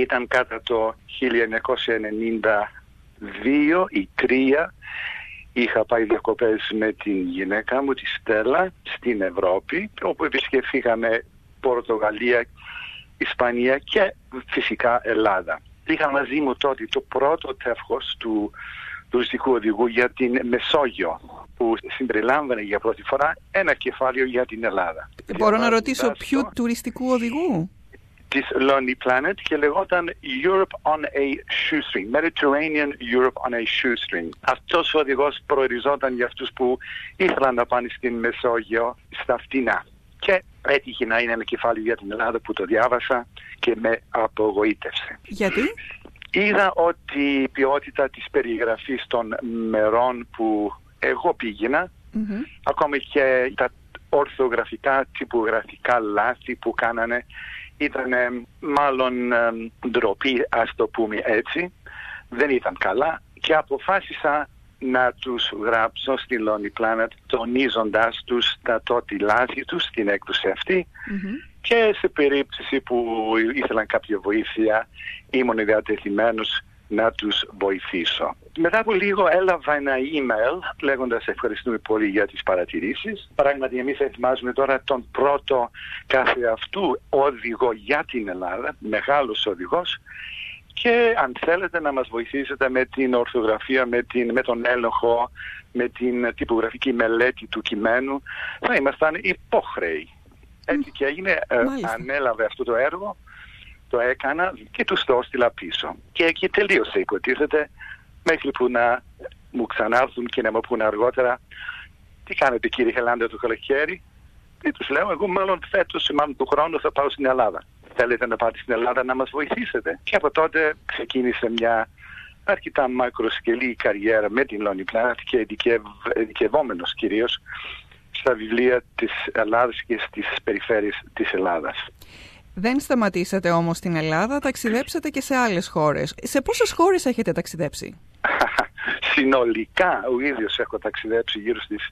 Ήταν κατά το 1992 ή 3. Είχα πάει διακοπές με την γυναίκα μου, τη Στέλλα, στην Ευρώπη, όπου επισκεφθήκαμε Πορτογαλία, Ισπανία και φυσικά Ελλάδα. Είχα μαζί μου τότε το πρώτο τεύχος του τουριστικού οδηγού για την Μεσόγειο, που συμπεριλάμβανε για πρώτη φορά ένα κεφάλαιο για την Ελλάδα. Μπορώ να ρωτήσω ποιου τουριστικού οδηγού? Της Lonely Planet, και λεγόταν Europe on a Shoestring, Mediterranean Europe on a Shoestring. Αυτός ο οδηγός προοριζόταν για αυτούς που ήθελαν να πάνε στην Μεσόγειο στα φτηνά. Και έτυχε να είναι ένα κεφάλαιο για την Ελλάδα που το διάβασα και με απογοήτευσε. Γιατί? Είδα ότι η ποιότητα της περιγραφής των μερών που εγώ πήγαινα, ακόμα και τα ορθογραφικά, τυπογραφικά λάθη που κάνανε, ήταν μάλλον ντροπή, ας το πούμε έτσι, δεν ήταν καλά, και αποφάσισα να τους γράψω στη Lonely Planet, τονίζοντας τους τα τότε λάθη τους στην έκδοση αυτή, και σε περίπτωση που ήθελαν κάποια βοήθεια ήμουν διατεθειμένος να τους βοηθήσω. Μετά από λίγο έλαβα ένα email λέγοντας ευχαριστούμε πολύ για τις παρατηρήσεις. Πράγματι εμείς ετοιμάζουμε τώρα τον πρώτο καθεαυτού οδηγό για την Ελλάδα, μεγάλος οδηγός, και αν θέλετε να μας βοηθήσετε με την ορθογραφία, με τον έλεγχο, με την τυπογραφική μελέτη του κειμένου, θα ήμασταν υπόχρεοι. Έτσι και έγινε, ανέλαβε αυτό το έργο, το έκανα και τους το έστειλα πίσω. Και εκεί τελείωσε, υποτίθεται, μέχρι που να μου ξανάρθουν και να μου πούνε αργότερα τι κάνετε κύριε Χελάνδε το καλοκαίρι. Και τους λέω, εγώ μάλλον φέτος, μάλλον του χρόνου θα πάω στην Ελλάδα. Θέλετε να πάτε στην Ελλάδα να μας βοηθήσετε? Και από τότε ξεκίνησε μια αρκετά μακροσκελή καριέρα με την Lonely Planet και ειδικευόμενος κυρίως στα βιβλία της Ελλάδας και στις περιφέρειες της Ελλάδας. Δεν σταματήσατε όμως στην Ελλάδα, ταξιδέψατε και σε άλλες χώρες. Σε πόσες χώρες έχετε ταξιδέψει? Συνολικά ο ίδιος έχω ταξιδέψει γύρω στις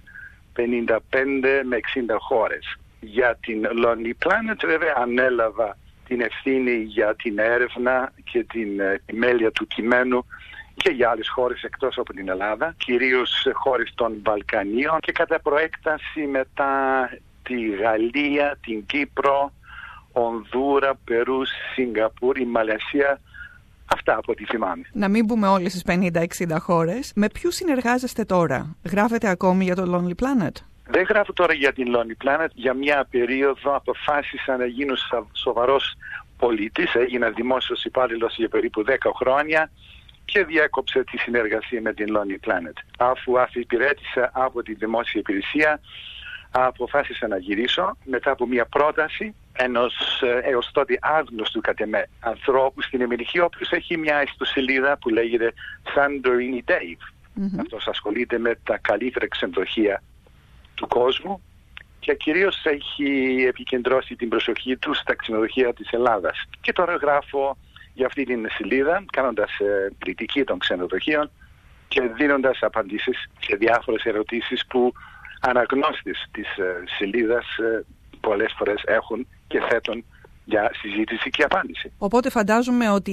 55 με 60 χώρες. Για την Lonely Planet βέβαια ανέλαβα την ευθύνη για την έρευνα και την επιμέλεια του κειμένου και για άλλες χώρες εκτός από την Ελλάδα, κυρίως χώρες των Βαλκανίων και κατά προέκταση μετά τη Γαλλία, την Κύπρο, Ονδούρα, Περού, Σιγκαπούρη, Μαλαισία. Αυτά από ό,τι θυμάμαι. Να μην πούμε όλες τις 50-60 χώρες. Με ποιους συνεργάζεστε τώρα? Γράφετε ακόμη για το Lonely Planet? Δεν γράφω τώρα για την Lonely Planet. Για μια περίοδο αποφάσισα να γίνω σοβαρός πολίτης. Έγινα δημόσιος υπάλληλος για περίπου 10 χρόνια και διέκοψε τη συνεργασία με την Lonely Planet. Αφού αφιπηρέτησα από τη δημόσια υπηρεσία, αποφάσισα να γυρίσω μετά από μια πρόταση ενός έως τότε άγνωστου κατ' εμέ ανθρώπου στην Αμερική, ο οποίος έχει μια ιστοσελίδα που λέγεται Santorini Dave. Αυτός ασχολείται με τα καλύτερα ξενοδοχεία του κόσμου και κυρίως έχει επικεντρώσει την προσοχή του στα ξενοδοχεία της Ελλάδας. Και τώρα γράφω για αυτή την σελίδα, κάνοντας κριτική των ξενοδοχείων και δίνοντας απαντήσεις σε διάφορες ερωτήσεις που αναγνώστες της σελίδας πολλές φορές έχουν και θέτουν για συζήτηση και απάντηση. Οπότε φαντάζομαι ότι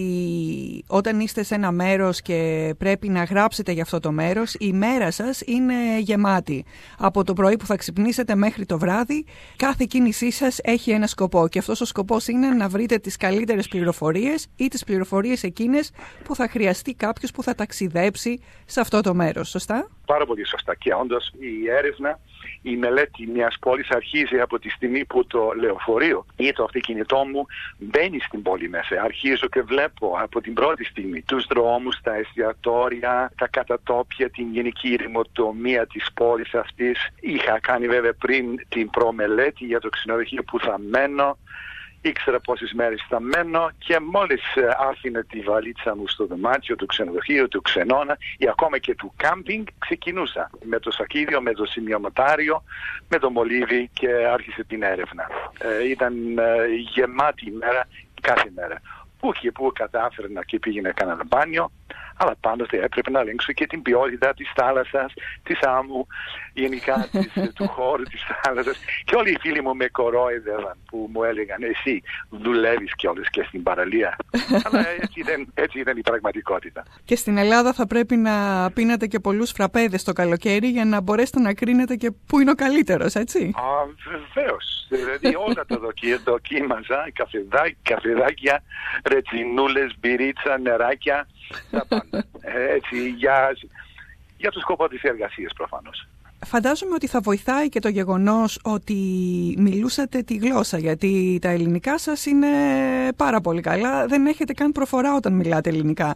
όταν είστε σε ένα μέρος και πρέπει να γράψετε για αυτό το μέρος, η μέρα σας είναι γεμάτη. Από το πρωί που θα ξυπνήσετε μέχρι το βράδυ, κάθε κίνησή σας έχει ένα σκοπό και αυτός ο σκοπός είναι να βρείτε τις καλύτερες πληροφορίες ή τις πληροφορίες εκείνες που θα χρειαστεί κάποιος που θα ταξιδέψει σε αυτό το μέρος. Σωστά? Πάρα πολύ σωστά. Και όντως η έρευνα, η μελέτη μιας πόλης αρχίζει από τη στιγμή που το λεωφορείο ή το αυτοκίνητό μου μπαίνει στην πόλη μέσα. Αρχίζω και βλέπω από την πρώτη στιγμή τους δρόμους, τα εστιατόρια, τα κατατόπια, την γενική ηρεμοτομία της πόλης αυτής. Είχα κάνει βέβαια πριν την προμελέτη για το ξενοδοχείο που θα μένω. Ήξερα πόσες μέρες θα μένω και μόλις άφηνα τη βαλίτσα μου στο δωμάτιο του ξενοδοχείου, του ξενώνα ή ακόμα και του κάμπινγκ, ξεκινούσα με το σακίδιο, με το σημειωματάριο, με το μολύβι και άρχισε την έρευνα. Ήταν γεμάτη ημέρα κάθε μέρα. Που και που κατάφερνα και πήγαινα κανένα μπάνιο, Αλλά πάντοτε έπρεπε να ελέγξω και την ποιότητα της θάλασσας, της άμμου, γενικά του χώρου της θάλασσας. Και όλοι οι φίλοι μου με κορόιδευαν που μου έλεγαν εσύ δουλεύεις κιόλας και στην παραλία. Αλλά έτσι ήταν η πραγματικότητα. Και στην Ελλάδα θα πρέπει να πίνετε και πολλούς φραπέδες το καλοκαίρι για να μπορέσετε να κρίνετε και πού είναι ο καλύτερος, έτσι. Βεβαίως. Δηλαδή όλα τα δοκίμαζα, καφεδάκια, ρετσινούλες, μπυρίτσα, νεράκια, τα πάντα. Έτσι, για το σκοπό της εργασίας προφανώς. Φαντάζομαι ότι θα βοηθάει και το γεγονός ότι μιλούσατε τη γλώσσα, γιατί τα ελληνικά σας είναι πάρα πολύ καλά. Δεν έχετε καν προφορά όταν μιλάτε ελληνικά.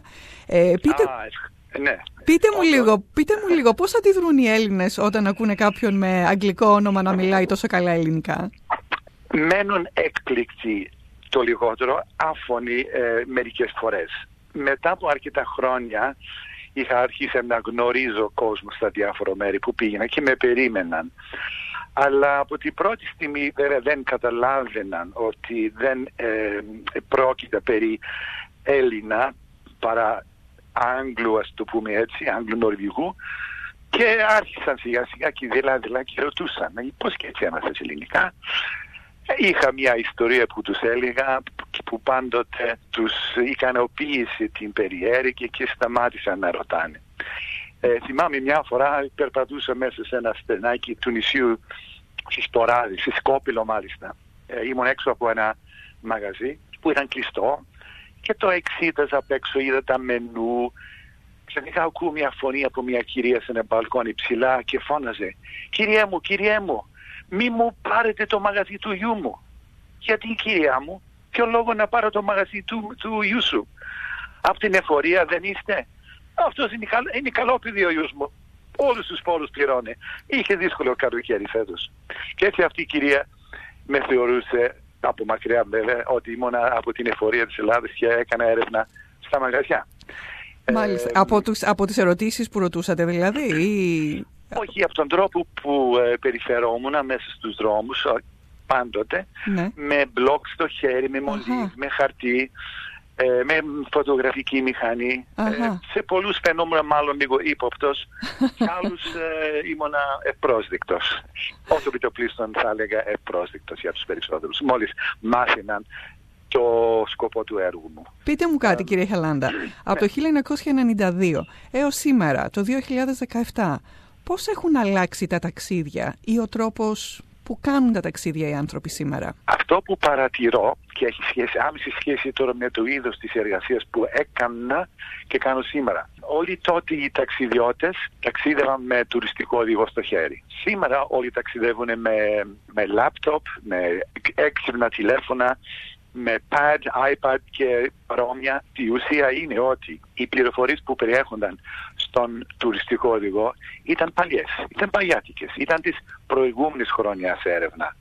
Ναι. Πείτε μου λίγο πώς αντιδρούν οι Έλληνες όταν ακούνε κάποιον με αγγλικό όνομα να μιλάει τόσο καλά ελληνικά. Μένουν έκπληκτοι το λιγότερο, άφωνοι μερικές φορές. Μετά από αρκετά χρόνια είχα αρχίσει να γνωρίζω κόσμο στα διάφορα μέρη που πήγαινα και με περίμεναν. Αλλά από την πρώτη στιγμή δεν καταλάβαιναν ότι δεν πρόκειται περί Έλληνα παρά Άγγλου, ας το πούμε έτσι, Άγγλου-Νορβηγού, και άρχισαν σιγά σιγά και δειλά και ρωτούσαν πώς και έτσι έμαθες ελληνικά. Είχα μια ιστορία που τους έλεγα που πάντοτε τους ικανοποίησε την περιέργεια και σταμάτησαν να ρωτάνε. Θυμάμαι μια φορά περπατούσα μέσα σε ένα στενάκι του νησιού στις Ποράδες, στη Σκόπηλο μάλιστα. Ήμουν έξω από ένα μαγαζί που ήταν κλειστό και το εξήταζα απ' έξω, είδα τα μενού. Ξαφνικά ακούω μια φωνή από μια κυρία σε ένα μπαλκόνι ψηλά και φώναζε «Κυριέ μου, μη μου πάρετε το μαγαζί του γιού μου». «Γιατί, κυρία μου, ποιο λόγο να πάρω το μαγαζί του γιού σου? Από την εφορία δεν είστε? Αυτός είναι καλό παιδί ο γιούς μου. Όλους τους φόρους πληρώνει. Είχε δύσκολο καλοκαίρι φέτος». Και έτσι αυτή η κυρία με θεωρούσε από μακριά βέβαια ότι ήμουν από την εφορία της Ελλάδας και έκανα έρευνα στα μαγαζιά. Μάλιστα. Από τις ερωτήσεις που ρωτούσατε δηλαδή ή... Όχι, από τον τρόπο που περιφερόμουν μέσα στους δρόμους πάντοτε, ναι. Με μπλοκ στο χέρι, με μολύβι, με χαρτί, με φωτογραφική μηχανή. Σε πολλούς φαινόμουν μάλλον λίγο ύποπτος, σε άλλους ήμουνα ευπρόσδεκτος. Όσο επιτοπλίστων θα έλεγα ευπρόσδεκτος για τους περισσότερους. Μόλις μάθαιναν το σκοπό του έργου μου. Πείτε μου κάτι κύριε Χαλάντα, από το 1992 έως σήμερα, το 2017, πώς έχουν αλλάξει τα ταξίδια ή ο τρόπος που κάνουν τα ταξίδια οι άνθρωποι σήμερα? Αυτό που παρατηρώ και έχει άμεση σχέση τώρα με το είδος της εργασίας που έκανα και κάνω σήμερα. Όλοι τότε οι ταξιδιώτες ταξίδευαν με τουριστικό οδηγό στο χέρι. Σήμερα όλοι ταξιδεύουν με λάπτοπ, με έξυπνα τηλέφωνα, με iPad και παρόμοια. Η ουσία είναι ότι οι πληροφορίες που περιέχονταν στον τουριστικό οδηγό ήταν παλιές, ήταν παλιάτικες, ήταν της προηγούμενης χρονιάς έρευνα.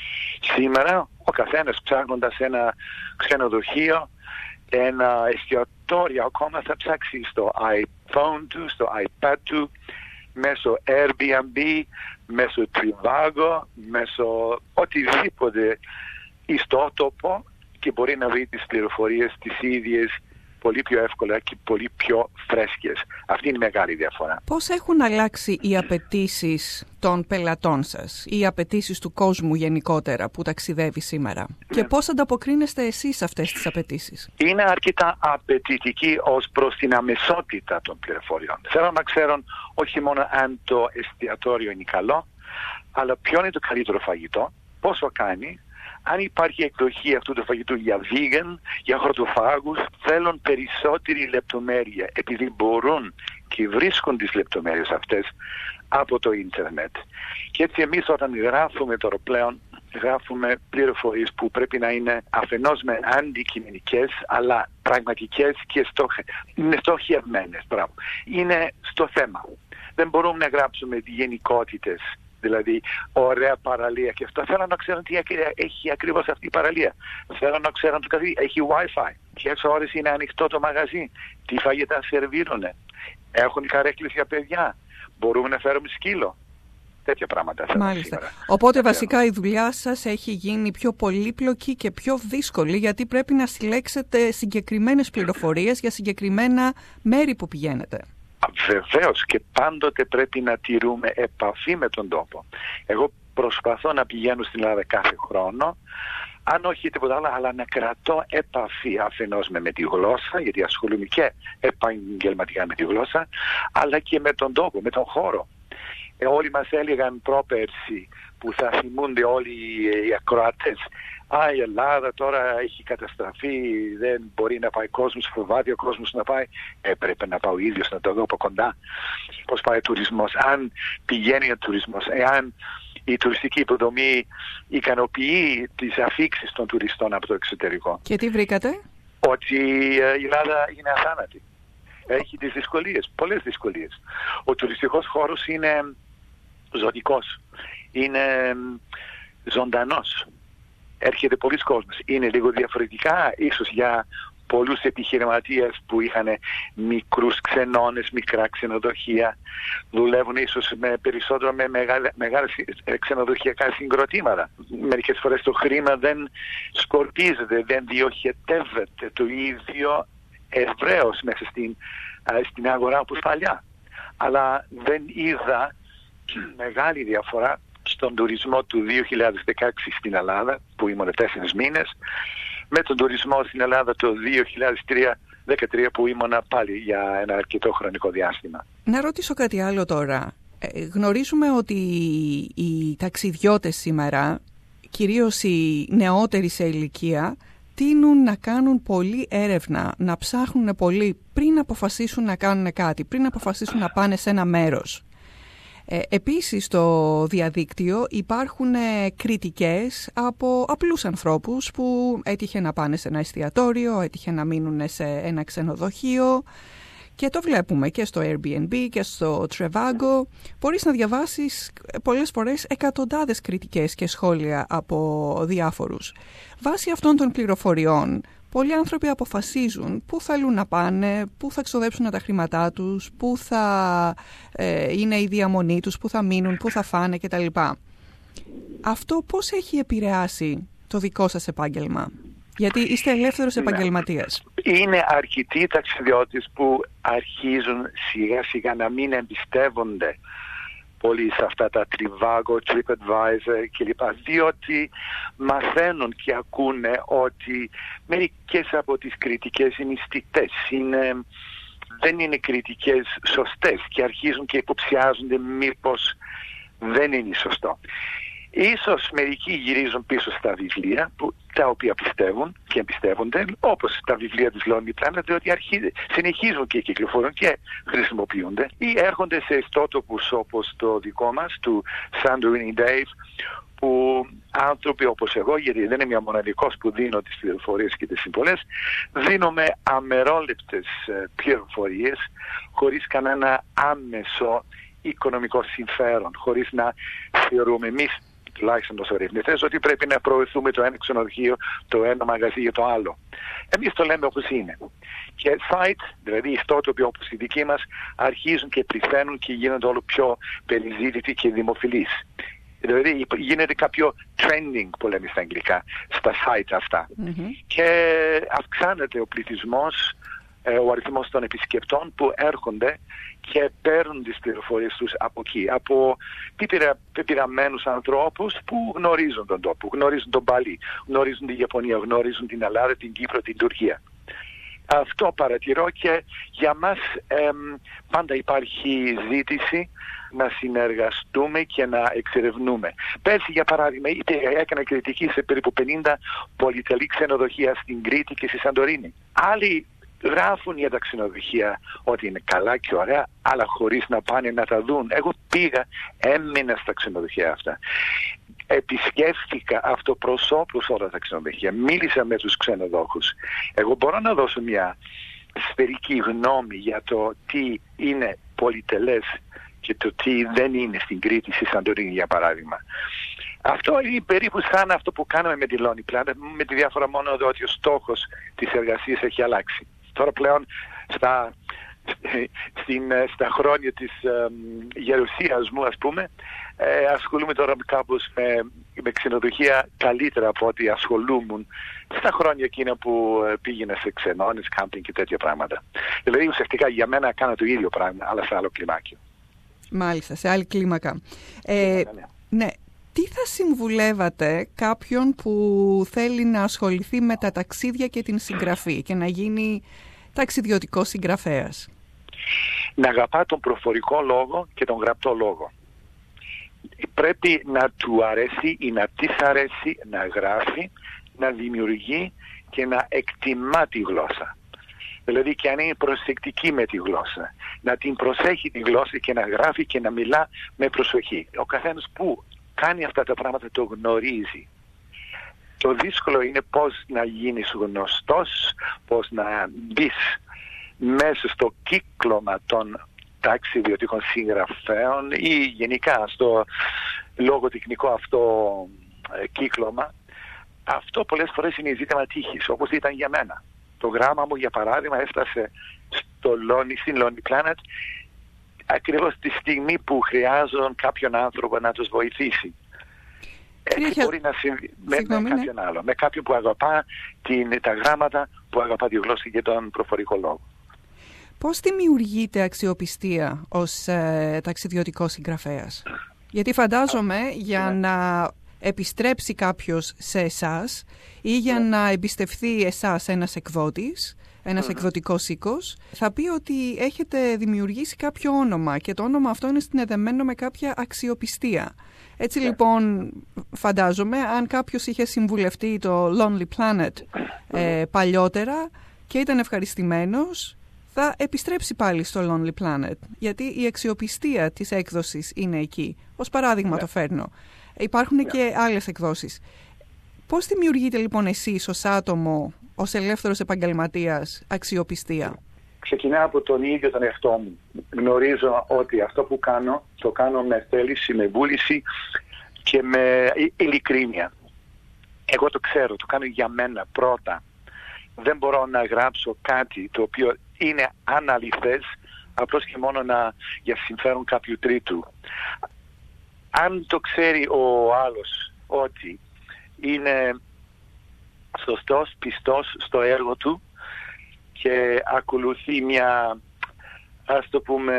Σήμερα ο καθένας ψάχνοντας ένα ξενοδοχείο, ένα εστιατόριο ακόμα θα ψάξει στο iPhone του, στο iPad του, μέσω Airbnb, μέσω Trivago, μέσω οτιδήποτε ιστότοπο και μπορεί να βρει τις πληροφορίες τις ίδιες πολύ πιο εύκολα και πολύ πιο φρέσκες. Αυτή είναι η μεγάλη διαφορά. Πώς έχουν αλλάξει οι απαιτήσεις των πελατών σας, οι απαιτήσεις του κόσμου γενικότερα που ταξιδεύει σήμερα και πώς ανταποκρίνεστε εσείς σε αυτές τις απαιτήσεις? Είναι αρκετά απαιτητικοί ως προς την αμεσότητα των πληροφοριών. Θέλω να ξέρουν όχι μόνο αν το εστιατόριο είναι καλό, αλλά ποιο είναι το καλύτερο φαγητό, πόσο κάνει, αν υπάρχει εκδοχή αυτού του φαγητού για vegan, για χορτοφάγους. Θέλουν περισσότερη λεπτομέρεια επειδή μπορούν και βρίσκουν τις λεπτομέρειες αυτές από το ίντερνετ. Και έτσι εμείς όταν γράφουμε τώρα πλέον, γράφουμε πληροφορίες που πρέπει να είναι αφενός με αντικειμενικές αλλά πραγματικές και είναι στοχευμένες. Είναι στο θέμα. Δεν μπορούμε να γράψουμε γενικότητες. Δηλαδή, ωραία παραλία και αυτό. Θέλω να ξέρω τι έχει ακριβώς αυτή η παραλία. Θέλω να ξέρω το καθί. Έχει Wi-Fi. Ποιες ώρες είναι ανοιχτό το μαγαζί. Τι φαγητά σερβίρουνε. Έχουν καρέκλες για παιδιά. Μπορούμε να φέρουμε σκύλο. τέτοια πράγματα. Μάλιστα. Οπότε βασικά η δουλειά σας έχει γίνει πιο πολύπλοκη και πιο δύσκολη, γιατί πρέπει να συλλέξετε συγκεκριμένες πληροφορίες για συγκεκριμένα μέρη που πηγαίνετε. Βεβαίως, και πάντοτε πρέπει να τηρούμε επαφή με τον τόπο. Εγώ προσπαθώ να πηγαίνω στην Ελλάδα κάθε χρόνο, αν όχι τίποτα άλλο, αλλά να κρατώ επαφή αφενός με τη γλώσσα, γιατί ασχολούμαι και επαγγελματικά με τη γλώσσα, αλλά και με τον τόπο, με τον χώρο. Όλοι μας έλεγαν πρόπερση, που θα θυμούνται όλοι οι ακροατές, η Ελλάδα τώρα έχει καταστραφεί, δεν μπορεί να πάει κόσμος, φοβάται ο κόσμος να πάει. Έπρεπε να πάω ίδιος να το δω από κοντά πώς πάει ο τουρισμός, αν πηγαίνει ο τουρισμός, εάν η τουριστική υποδομή ικανοποιεί τις αφίξεις των τουριστών από το εξωτερικό. Και τι βρήκατε? Ότι η Ελλάδα είναι αθάνατη. Έχει τις δυσκολίες, πολλές δυσκολίες. Ο τουριστικός χώρος είναι ζωτικός, είναι ζωντανός. Έρχεται πολλοί κόσμος. Είναι λίγο διαφορετικά ίσως για πολλούς επιχειρηματίες που είχαν μικρούς ξενώνες, μικρά ξενοδοχεία. Δουλεύουν ίσως περισσότερο με μεγάλα ξενοδοχειακά συγκροτήματα. Μερικές φορές το χρήμα δεν σκορπίζεται, δεν διοχετεύεται το ίδιο ευρέως μέσα στην αγορά όπως παλιά. Αλλά δεν είδα μεγάλη διαφορά στον τουρισμό του 2016 στην Ελλάδα, που ήμουν 4 μήνες, με τον τουρισμό στην Ελλάδα το 2013 που ήμουν πάλι για ένα αρκετό χρονικό διάστημα. Να ρωτήσω κάτι άλλο τώρα. Γνωρίζουμε ότι οι ταξιδιώτες σήμερα, κυρίως οι νεότεροι σε ηλικία, τείνουν να κάνουν πολλή έρευνα, να ψάχνουν πολύ πριν αποφασίσουν να κάνουν κάτι, πριν αποφασίσουν να πάνε σε ένα μέρος. Επίσης στο διαδίκτυο υπάρχουν κριτικές από απλούς ανθρώπους που έτυχε να πάνε σε ένα εστιατόριο, έτυχε να μείνουν σε ένα ξενοδοχείο, και το βλέπουμε και στο Airbnb και στο Trivago. Μπορείς να διαβάσεις πολλές φορές εκατοντάδες κριτικές και σχόλια από διάφορους. Βάσει αυτών των πληροφοριών, πολλοί άνθρωποι αποφασίζουν πού θέλουν να πάνε, πού θα ξοδέψουν τα χρήματά τους, πού θα είναι η διαμονή τους, πού θα μείνουν, πού θα φάνε κτλ. Αυτό πώς έχει επηρεάσει το δικό σας επάγγελμα? Γιατί είστε ελεύθερος επαγγελματίας. Είναι αρκετοί ταξιδιώτες που αρχίζουν σιγά σιγά να μην εμπιστεύονται πολύ σε αυτά τα Trivago, TripAdvisor κλπ. Διότι μαθαίνουν και ακούνε ότι μερικές από τις κριτικές είναι μυστικές, δεν είναι κριτικές σωστές, και αρχίζουν και υποψιάζονται μήπως δεν είναι σωστό. Ίσως μερικοί γυρίζουν πίσω στα βιβλία τα οποία πιστεύουν και εμπιστεύονται, όπως τα βιβλία της Lonely Planet, διότι συνεχίζουν και κυκλοφορούν και χρησιμοποιούνται, ή έρχονται σε ιστότοπους όπως το δικό μας, του Santorini Dave, που άνθρωποι όπως εγώ, γιατί δεν είμαι μοναδικός που δίνω τις πληροφορίες και τις συμβολές, δίνουμε αμερόληπτες πληροφορίες χωρίς κανένα άμεσο οικονομικό συμφέρον, χωρίς να θεωρούμε εμείς, τουλάχιστον ως ερευνητές, ότι πρέπει να προωθούμε το ένα ξενοδοχείο, το ένα μαγαζί για το άλλο. Εμείς το λέμε όπως είναι. Και site, δηλαδή ιστότοποι όπως οι δικοί μας, αρχίζουν και πληθαίνουν και γίνονται όλο πιο περιζήτητοι και δημοφιλείς. Δηλαδή γίνεται κάποιο trending που λέμε στα αγγλικά στα site αυτά. Και αυξάνεται ο πληθυσμός, ο αριθμός των επισκεπτών που έρχονται και παίρνουν τις πληροφορίες τους από εκεί, από πεπειραμένους ανθρώπους που γνωρίζουν τον τόπο, γνωρίζουν τον Παλί, γνωρίζουν την Ιαπωνία, γνωρίζουν την Ελλάδα, την Κύπρο, την Τουρκία. Αυτό παρατηρώ, και για μας πάντα υπάρχει ζήτηση να συνεργαστούμε και να εξερευνούμε. Πέρσι, για παράδειγμα, έκανα κριτική σε περίπου 50 πολυτελή ξενοδοχεία στην Κρήτη και στη Σαντορίνη. Άλλοι γράφουν για τα ξενοδοχεία ότι είναι καλά και ωραία, αλλά χωρίς να πάνε να τα δουν. Εγώ πήγα, έμεινα στα ξενοδοχεία αυτά. Επισκέφθηκα αυτοπροσώπους όλα τα ξενοδοχεία. Μίλησα με τους ξενοδόχους. Εγώ μπορώ να δώσω μια σφαιρική γνώμη για το τι είναι πολυτελές και το τι δεν είναι στην Κρήτη, στη Σαντορίνη για παράδειγμα. Αυτό είναι περίπου σαν αυτό που κάναμε με τη Lonely Planet, με τη διάφορα μόνο ότι ο στόχος της εργασίας έχει αλλάξει. Τώρα πλέον στα στα χρόνια της γερουσίας μου, ας πούμε, ασχολούμαι τώρα κάπως με ξενοδοχεία καλύτερα από ό,τι ασχολούμουν στα χρόνια εκείνα που πήγαινα σε ξενώνες, κάμπινγκ και τέτοια πράγματα. Δηλαδή ουσιαστικά για μένα κάνα το ίδιο πράγμα, αλλά σε άλλο κλιμάκιο. Μάλιστα, σε άλλη κλίμακα. Ναι. Τι θα συμβουλεύατε κάποιον που θέλει να ασχοληθεί με τα ταξίδια και την συγγραφή και να γίνει ταξιδιωτικός συγγραφέας? Να αγαπά τον προφορικό λόγο και τον γραπτό λόγο. Πρέπει να του αρέσει ή να της αρέσει να γράφει, να δημιουργεί και να εκτιμά τη γλώσσα. Δηλαδή και αν είναι προσεκτική με τη γλώσσα, να την προσέχει τη γλώσσα και να γράφει και να μιλά με προσοχή. Ο καθένας που κάνει αυτά τα πράγματα το γνωρίζει. Το δύσκολο είναι πώς να γίνεις γνωστός, πώς να μπεις μέσα στο κύκλωμα των ταξιδιωτικών συγγραφέων ή γενικά στο λογοτεχνικό αυτό κύκλωμα. Αυτό πολλές φορές είναι ζήτημα τύχης, όπως ήταν για μένα. Το γράμμα μου, για παράδειγμα, έφτασε στην Lonely Planet ακριβώς τη στιγμή που χρειάζονταν κάποιον άνθρωπο να τους βοηθήσει. Έτσι μπορεί να συμβεί με κάποιον άλλο, με κάποιον που αγαπά τα γράμματα, που αγαπά τη γλώσσα και τον προφορικό λόγο. Πώς δημιουργείται αξιοπιστία ως ταξιδιωτικός συγγραφέας? Γιατί φαντάζομαι για να επιστρέψει κάποιος σε εσάς ή για να εμπιστευθεί εσάς ένας εκδότης, ένας εκδοτικός οίκος, θα πει ότι έχετε δημιουργήσει κάποιο όνομα και το όνομα αυτό είναι συνδεδεμένο με κάποια αξιοπιστία. Έτσι λοιπόν φαντάζομαι αν κάποιος είχε συμβουλευτεί το Lonely Planet παλιότερα και ήταν ευχαριστημένος, θα επιστρέψει πάλι στο Lonely Planet, γιατί η αξιοπιστία της έκδοσης είναι εκεί. Ως παράδειγμα το φέρνω. Υπάρχουν και άλλες εκδόσεις. Πώς δημιουργείτε λοιπόν εσείς ως άτομο, ως ελεύθερος επαγγελματίας, αξιοπιστία? Ξεκινά από τον ίδιο τον εαυτό μου. Γνωρίζω ότι αυτό που κάνω, το κάνω με θέληση, με βούληση και με ειλικρίνεια. Εγώ το ξέρω, το κάνω για μένα πρώτα. Δεν μπορώ να γράψω κάτι το οποίο είναι αναλυθές απλώς και μόνο για συμφέρον κάποιου τρίτου. Αν το ξέρει ο άλλος ότι είναι σωστός, πιστός στο έργο του και ακολουθεί μια, ας το πούμε,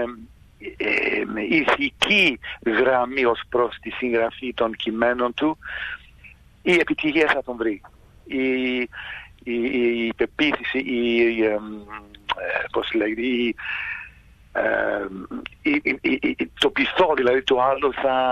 ηθική γραμμή ως προς τη συγγραφή των κειμένων του, η επιτυχία θα τον βρει. Η πεποίθηση, πώς λέγεται, το πιστό δηλαδή του άλλου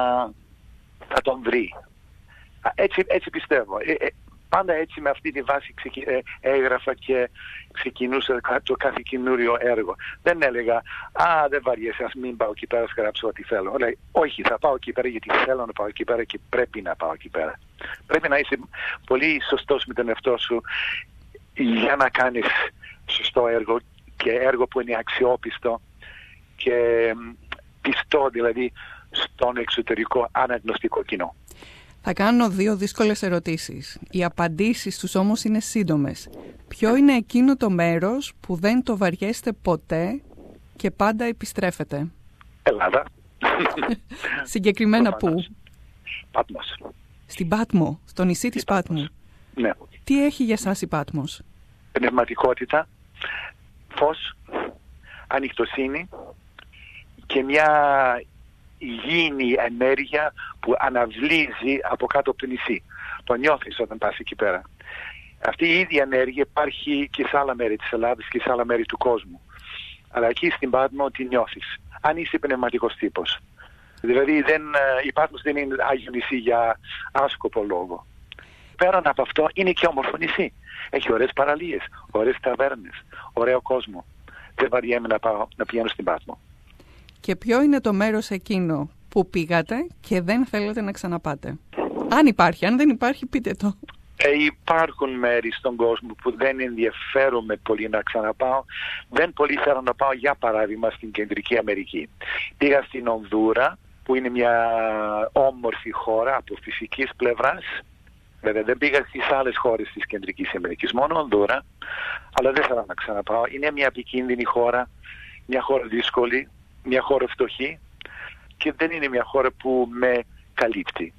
θα τον βρει. Έτσι πιστεύω. Πάντα έτσι με αυτή τη βάση έγραφα και ξεκινούσα το κάθε καινούριο έργο. Δεν έλεγα δεν βαριέσαι, ας μην πάω εκεί πέρα, θα γράψω ό,τι θέλω. Λέει, όχι, θα πάω εκεί πέρα γιατί θέλω να πάω εκεί πέρα και πρέπει να πάω εκεί πέρα. Πρέπει να είσαι πολύ σωστός με τον εαυτό σου για να κάνεις σωστό έργο και έργο που είναι αξιόπιστο και πιστό δηλαδή στον εξωτερικό αναγνωστικό κοινό. Θα κάνω 2 δύσκολες ερωτήσεις. Οι απαντήσεις τους όμως είναι σύντομες. Ποιο είναι εκείνο το μέρος που δεν το βαριέστε ποτέ και πάντα επιστρέφετε? Ελλάδα. Συγκεκριμένα πού? Πάτμος. Στην Πάτμο, στο νησί της Πάτμου. Ναι. Τι έχει για σας η Πάτμος? Πνευματικότητα, φως, ανοιχτοσύνη και μια υγιεινή ενέργεια που αναβλύζει από κάτω από το νησί. Το νιώθεις όταν πας εκεί πέρα. Αυτή η ίδια ενέργεια υπάρχει και σε άλλα μέρη της Ελλάδας και σε άλλα μέρη του κόσμου. Αλλά εκεί στην Πάτμο τη νιώθεις. Αν είσαι πνευματικός τύπος. Δηλαδή η Πάτμος δεν είναι άγιο νησί για άσκοπο λόγο. Πέραν από αυτό είναι και όμορφο νησί. Έχει ωραίες παραλίες, ωραίες ταβέρνες, ωραίο κόσμο. Δεν βαριέμαι να πηγαίνω στην Πάτμο. Και ποιο είναι το μέρος εκείνο που πήγατε και δεν θέλετε να ξαναπάτε? Αν υπάρχει, αν δεν υπάρχει πείτε το. Υπάρχουν μέρη στον κόσμο που δεν ενδιαφέρομαι πολύ να ξαναπάω. Δεν πολύ θέλω να πάω, για παράδειγμα, στην Κεντρική Αμερική. Πήγα στην Ονδούρα, που είναι μια όμορφη χώρα από φυσικής πλευράς. Βέβαια δεν πήγα στις άλλες χώρες της Κεντρικής Αμερικής, μόνο Ονδούρα. Αλλά δεν θέλω να ξαναπάω. Είναι μια επικίνδυνη χώρα. μια χώρα δύσκολη, μια χώρα φτωχή και δεν είναι μια χώρα που με καλύπτει.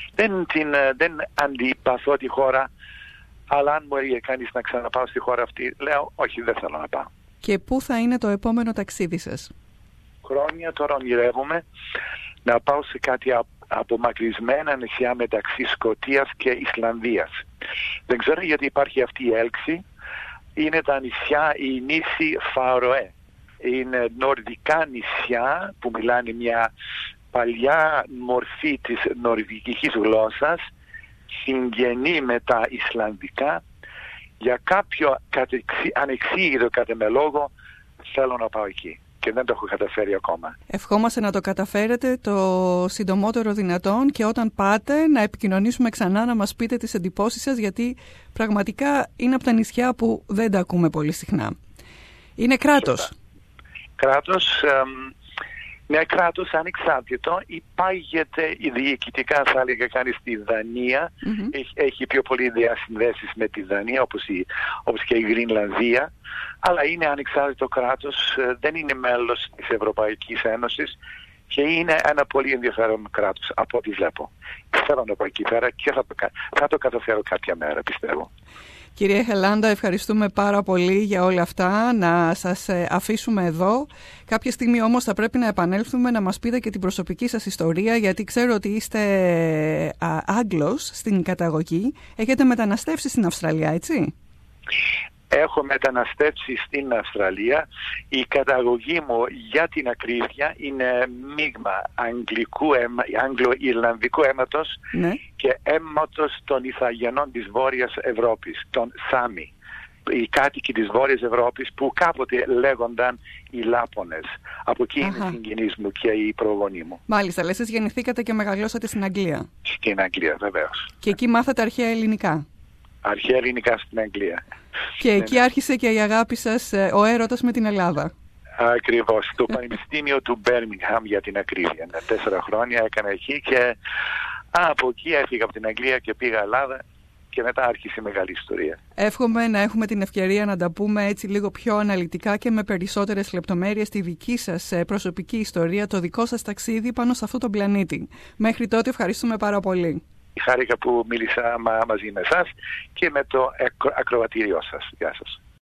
Δεν αντιπαθώ τη χώρα, αλλά αν μου έλεγε κανείς να ξαναπάω στη χώρα αυτή, λέω όχι, δεν θέλω να πάω. Και πού θα είναι το επόμενο ταξίδι σας? Χρόνια τώρα ονειρεύομαι να πάω σε κάτι απομακρυσμένα νησιά μεταξύ Σκωτίας και Ισλανδίας. Δεν ξέρω γιατί υπάρχει αυτή η έλξη. Είναι τα νησιά, η νήσι Φαροέ. Είναι νορδικά νησιά που μιλάνε μια παλιά μορφή της νορβηγικής γλώσσας, συγγενή με τα Ισλανδικά. Για κάποιο ανεξήγητο κατά με λόγο θέλω να πάω εκεί και δεν το έχω καταφέρει ακόμα. Ευχόμαστε να το καταφέρετε το συντομότερο δυνατόν και όταν πάτε να επικοινωνήσουμε ξανά, να μας πείτε τις εντυπώσεις σας, γιατί πραγματικά είναι από τα νησιά που δεν τα ακούμε πολύ συχνά. Είναι κράτος. Κράτος, μια κράτος ανεξάρτητο, υπάγεται διοικητικά, θα έλεγα, κάνει στη Δανία. Έχει πιο πολλοί διασυνδέσεις με τη Δανία, όπως και η Γρινλανδία, αλλά είναι ανεξάρτητο κράτος, δεν είναι μέλος της Ευρωπαϊκής Ένωσης και είναι ένα πολύ ενδιαφέρον κράτος από ό,τι βλέπω. Θέλω να πάω εκεί πέρα και θα το καταφέρω κάποια μέρα, πιστεύω. Κυρία Χελάντα, ευχαριστούμε πάρα πολύ για όλα αυτά. Να σας αφήσουμε εδώ. Κάποια στιγμή όμως θα πρέπει να επανέλθουμε να μας πείτε και την προσωπική σας ιστορία, γιατί ξέρω ότι είστε Άγγλος στην καταγωγή. Έχετε μεταναστεύσει στην Αυστραλία, έτσι? Έχω μεταναστεύσει στην Αυστραλία. Η καταγωγή μου, για την ακρίβεια, είναι μείγμα Αγγλο-Ιρλανδικού αίματος, ναι, και αίματος των Ιθαγενών της Βόρειας Ευρώπης, των Σάμι. Οι κάτοικοι της Βόρειας Ευρώπης που κάποτε λέγονταν οι Λάπωνες. Από εκεί είναι οι συγγενείς μου και οι προγονείς μου. Μάλιστα, εσείς γεννηθήκατε και μεγαλώσατε στην Αγγλία. Στην Αγγλία, βεβαίως. Και εκεί μάθατε αρχαία ελληνικά. Αρχαία ελληνικά στην Αγγλία. Και εκεί άρχισε και η αγάπη σας, ο έρωτας με την Ελλάδα. Ακριβώς. Το Πανεπιστήμιο του Μπέρμιγχαμ, για την ακρίβεια. 4 χρόνια έκανα εκεί και από εκεί έφυγα από την Αγγλία και πήγα Ελλάδα και μετά άρχισε η μεγάλη ιστορία. Εύχομαι να έχουμε την ευκαιρία να τα πούμε έτσι λίγο πιο αναλυτικά και με περισσότερες λεπτομέρειες τη δική σας προσωπική ιστορία, το δικό σας ταξίδι πάνω σε αυτό τον πλανήτη. Μέχρι τότε ευχαριστούμε πάρα πολύ. Χάρηκα που μίλησα μαζί με εσάς και με το ακροατήριό σας. Γεια σας.